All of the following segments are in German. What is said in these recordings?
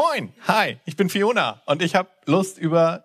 Moin, hi, ich bin Fiona und ich habe Lust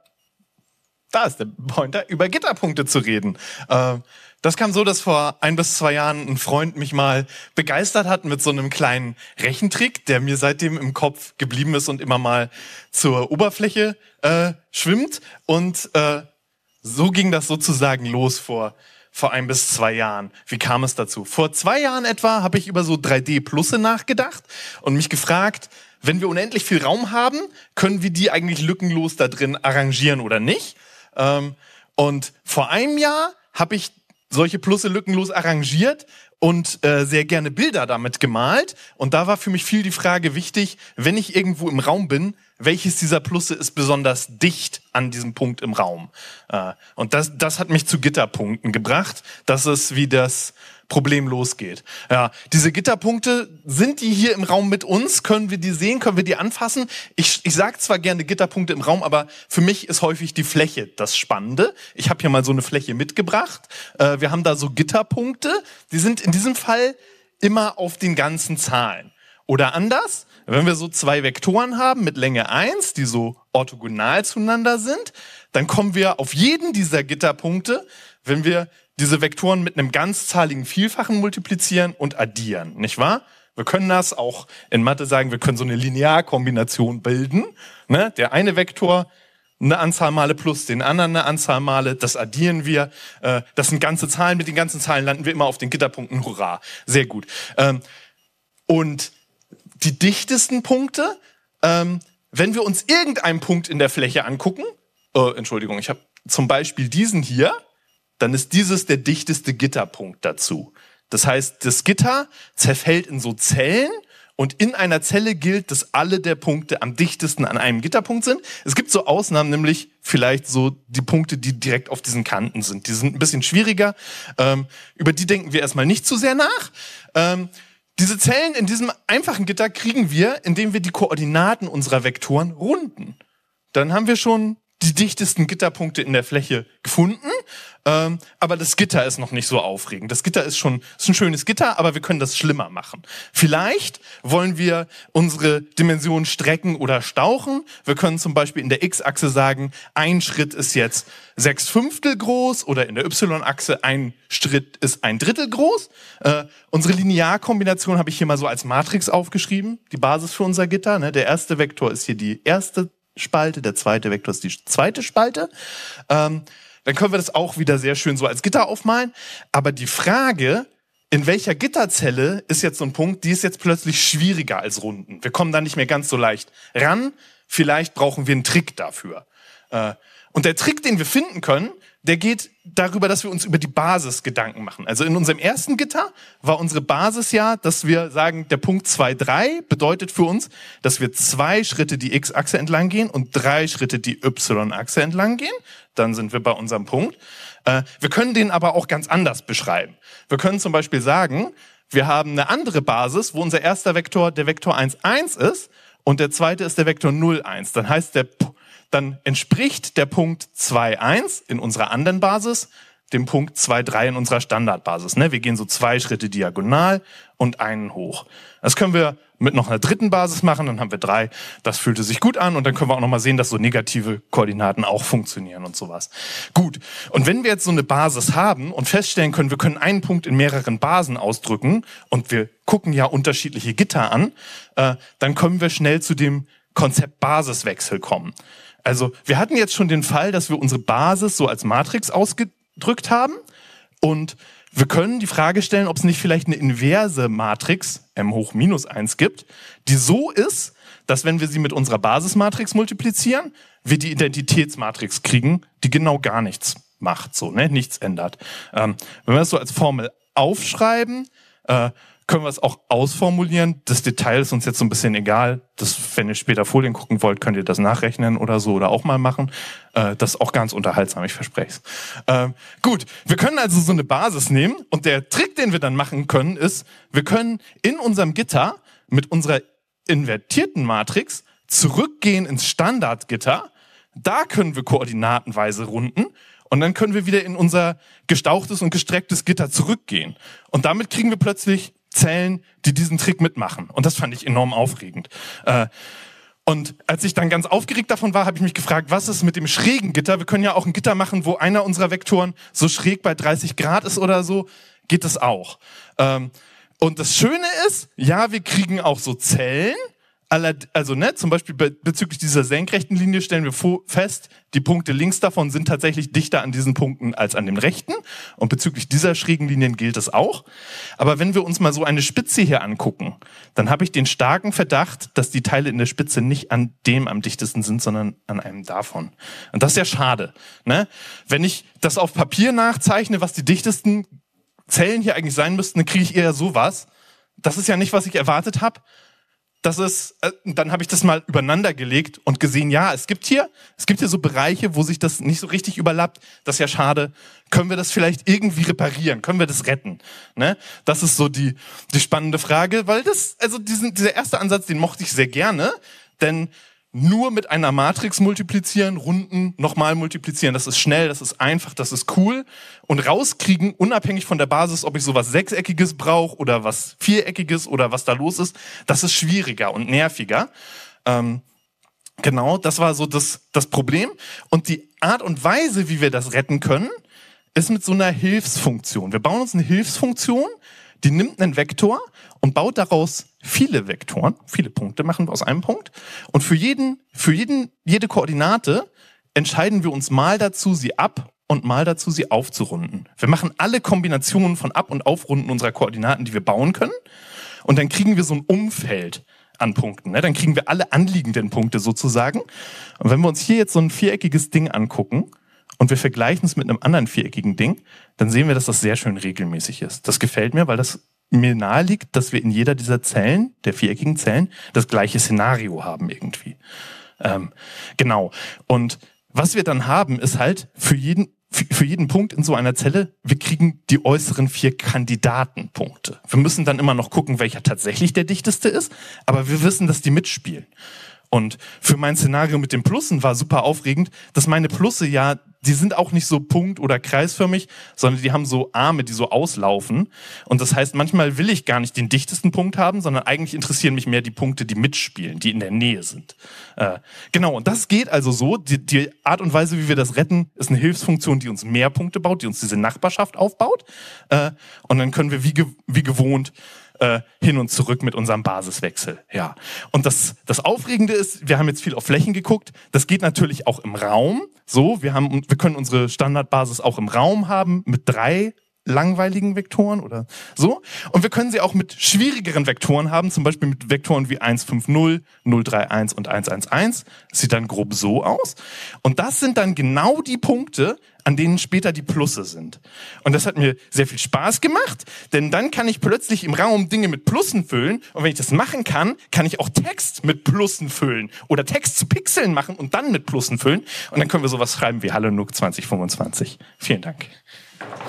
da ist der Pointer, über Gitterpunkte zu reden. Das kam so, dass vor 1 bis 2 Jahren ein Freund mich mal begeistert hat mit so einem kleinen Rechentrick, der mir seitdem im Kopf geblieben ist und immer mal zur Oberfläche schwimmt. Und so ging das sozusagen los vor 1 bis 2 Jahren. Wie kam es dazu? Vor 2 Jahren etwa habe ich über so 3D-Plusse nachgedacht und mich gefragt, wenn wir unendlich viel Raum haben, können wir die eigentlich lückenlos da drin arrangieren oder nicht? Und vor einem Jahr habe ich solche Plusse lückenlos arrangiert und sehr gerne Bilder damit gemalt. Und da war für mich viel die Frage wichtig, wenn ich irgendwo im Raum bin, welches dieser Plusse ist besonders dicht an diesem Punkt im Raum? Und das hat mich zu Gitterpunkten gebracht. Das ist, wie das Problem losgeht. Ja, diese Gitterpunkte, sind die hier im Raum mit uns? Können wir die sehen? Können wir die anfassen? Ich sage zwar gerne Gitterpunkte im Raum, aber für mich ist häufig die Fläche das Spannende. Ich habe hier mal so eine Fläche mitgebracht. Wir haben da so Gitterpunkte. Die sind in diesem Fall immer auf den ganzen Zahlen. Oder anders, wenn wir so 2 Vektoren haben mit Länge 1, die so orthogonal zueinander sind, dann kommen wir auf jeden dieser Gitterpunkte, wenn wir diese Vektoren mit einem ganzzahligen Vielfachen multiplizieren und addieren, nicht wahr? Wir können das auch in Mathe sagen, wir können so eine Linearkombination bilden. Ne? Der eine Vektor eine Anzahl Male plus den anderen eine Anzahl Male, das addieren wir. Das sind ganze Zahlen, mit den ganzen Zahlen landen wir immer auf den Gitterpunkten. Hurra, sehr gut. Und die dichtesten Punkte, wenn wir uns irgendeinen Punkt in der Fläche angucken, Entschuldigung, ich habe zum Beispiel diesen hier, dann ist dieses der dichteste Gitterpunkt dazu. Das heißt, das Gitter zerfällt in so Zellen und in einer Zelle gilt, dass alle der Punkte am dichtesten an einem Gitterpunkt sind. Es gibt so Ausnahmen, nämlich vielleicht so die Punkte, die direkt auf diesen Kanten sind. Die sind ein bisschen schwieriger. Über die denken wir erstmal nicht zu sehr nach. Diese Zellen in diesem einfachen Gitter kriegen wir, indem wir die Koordinaten unserer Vektoren runden. Dann haben wir schon die dichtesten Gitterpunkte in der Fläche gefunden, aber das Gitter ist noch nicht so aufregend. Das Gitter ist ein schönes Gitter, aber wir können das schlimmer machen. Vielleicht wollen wir unsere Dimensionen strecken oder stauchen. Wir können zum Beispiel in der X-Achse sagen, ein Schritt ist jetzt 6/5 groß oder in der Y-Achse ein Schritt ist 1/3 groß. Unsere Linearkombination habe ich hier mal so als Matrix aufgeschrieben, die Basis für unser Gitter. Ne? Der erste Vektor ist hier die erste Spalte, der zweite Vektor ist die zweite Spalte. Dann können wir das auch wieder sehr schön so als Gitter aufmalen. Aber die Frage, in welcher Gitterzelle ist jetzt so ein Punkt, die ist jetzt plötzlich schwieriger als Runden. Wir kommen da nicht mehr ganz so leicht ran. Vielleicht brauchen wir einen Trick dafür. Und der Trick, den wir finden können, der geht darüber, dass wir uns über die Basis Gedanken machen. Also in unserem ersten Gitter war unsere Basis ja, dass wir sagen, der Punkt 2, 3 bedeutet für uns, dass wir 2 Schritte die X-Achse entlang gehen und 3 Schritte die Y-Achse entlang gehen. Dann sind wir bei unserem Punkt. Wir können den aber auch ganz anders beschreiben. Wir können zum Beispiel sagen, wir haben eine andere Basis, wo unser erster Vektor der Vektor 1, 1 ist und der zweite ist der Vektor 0, 1. Dann entspricht der Punkt 2, 1 in unserer anderen Basis dem Punkt 2, 3 in unserer Standardbasis. Ne? Wir gehen so 2 Schritte diagonal und einen hoch. Das können wir mit noch einer dritten Basis machen, dann haben wir 3. Das fühlte sich gut an und dann können wir auch noch mal sehen, dass so negative Koordinaten auch funktionieren und sowas. Gut, und wenn wir jetzt so eine Basis haben und feststellen können, wir können einen Punkt in mehreren Basen ausdrücken und wir gucken ja unterschiedliche Gitter an, dann können wir schnell zu dem Konzept Basiswechsel kommen. Also wir hatten jetzt schon den Fall, dass wir unsere Basis so als Matrix ausgedrückt haben und wir können die Frage stellen, ob es nicht vielleicht eine inverse Matrix m hoch minus 1 gibt, die so ist, dass wenn wir sie mit unserer Basismatrix multiplizieren, wir die Identitätsmatrix kriegen, die genau gar nichts macht, so, ne, nichts ändert. Wenn wir das so als Formel aufschreiben, können wir es auch ausformulieren. Das Detail ist uns jetzt so ein bisschen egal. Wenn ihr später Folien gucken wollt, könnt ihr das nachrechnen oder so oder auch mal machen. Das ist auch ganz unterhaltsam, ich verspreche es. Gut, wir können also so eine Basis nehmen und der Trick, den wir dann machen können, ist, wir können in unserem Gitter mit unserer invertierten Matrix zurückgehen ins Standardgitter. Da können wir koordinatenweise runden und dann können wir wieder in unser gestauchtes und gestrecktes Gitter zurückgehen. Und damit kriegen wir plötzlich Zellen, die diesen Trick mitmachen. Und das fand ich enorm aufregend. Und als ich dann ganz aufgeregt davon war, habe ich mich gefragt, was ist mit dem schrägen Gitter? Wir können ja auch ein Gitter machen, wo einer unserer Vektoren so schräg bei 30 Grad ist oder so. Geht das auch? Und das Schöne ist, ja, wir kriegen auch so Zellen. Also zum Beispiel bezüglich dieser senkrechten Linie stellen wir fest, die Punkte links davon sind tatsächlich dichter an diesen Punkten als an dem rechten. Und bezüglich dieser schrägen Linien gilt es auch. Aber wenn wir uns mal so eine Spitze hier angucken, dann habe ich den starken Verdacht, dass die Teile in der Spitze nicht an dem am dichtesten sind, sondern an einem davon. Und das ist ja schade. Ne? Wenn ich das auf Papier nachzeichne, was die dichtesten Zellen hier eigentlich sein müssten, dann kriege ich eher sowas. Das ist ja nicht, was ich erwartet habe. Dann habe ich das mal übereinander gelegt und gesehen, ja, es gibt hier so Bereiche, wo sich das nicht so richtig überlappt. Das ist ja schade. Können wir das vielleicht irgendwie reparieren? Können wir das retten? Ne? Das ist so die spannende Frage, weil dieser erste Ansatz, den mochte ich sehr gerne, denn nur mit einer Matrix multiplizieren, Runden, nochmal multiplizieren, das ist schnell, das ist einfach, das ist cool. Und rauskriegen, unabhängig von der Basis, ob ich sowas Sechseckiges brauche oder was Viereckiges oder was da los ist, das ist schwieriger und nerviger. Genau, das war so das Problem. Und die Art und Weise, wie wir das retten können, ist mit so einer Hilfsfunktion. Wir bauen uns eine Hilfsfunktion, die nimmt einen Vektor und baut daraus viele Vektoren, viele Punkte machen wir aus einem Punkt. Und für jede Koordinate entscheiden wir uns mal dazu, sie ab und mal dazu, sie aufzurunden. Wir machen alle Kombinationen von Ab- und Aufrunden unserer Koordinaten, die wir bauen können. Und dann kriegen wir so ein Umfeld an Punkten. Ne? Dann kriegen wir alle anliegenden Punkte sozusagen. Und wenn wir uns hier jetzt so ein viereckiges Ding angucken und wir vergleichen es mit einem anderen viereckigen Ding, dann sehen wir, dass das sehr schön regelmäßig ist. Das gefällt mir, weil das mir nahe liegt, dass wir in jeder dieser Zellen, der viereckigen Zellen, das gleiche Szenario haben irgendwie. Genau. Und was wir dann haben, ist halt für jeden Punkt in so einer Zelle, wir kriegen die äußeren 4 Kandidatenpunkte. Wir müssen dann immer noch gucken, welcher tatsächlich der dichteste ist, aber wir wissen, dass die mitspielen. Und für mein Szenario mit den Plussen war super aufregend, dass meine Plusse ja, die sind auch nicht so punkt- oder kreisförmig, sondern die haben so Arme, die so auslaufen. Und das heißt, manchmal will ich gar nicht den dichtesten Punkt haben, sondern eigentlich interessieren mich mehr die Punkte, die mitspielen, die in der Nähe sind. Genau, und das geht also so. Die Art und Weise, wie wir das retten, ist eine Hilfsfunktion, die uns mehr Punkte baut, die uns diese Nachbarschaft aufbaut. Und dann können wir wie gewohnt hin und zurück mit unserem Basiswechsel. Ja. Und das Aufregende ist, wir haben jetzt viel auf Flächen geguckt. Das geht natürlich auch im Raum. So, wir können unsere Standardbasis auch im Raum haben mit 3 langweiligen Vektoren oder so. Und wir können sie auch mit schwierigeren Vektoren haben, zum Beispiel mit Vektoren wie 150, 031 und 111. Das sieht dann grob so aus. Und das sind dann genau die Punkte, an denen später die Plusse sind. Und das hat mir sehr viel Spaß gemacht, denn dann kann ich plötzlich im Raum Dinge mit Plussen füllen. Und wenn ich das machen kann, kann ich auch Text mit Plussen füllen oder Text zu Pixeln machen und dann mit Plussen füllen. Und dann können wir sowas schreiben wie Hallo Nook 2025. Vielen Dank.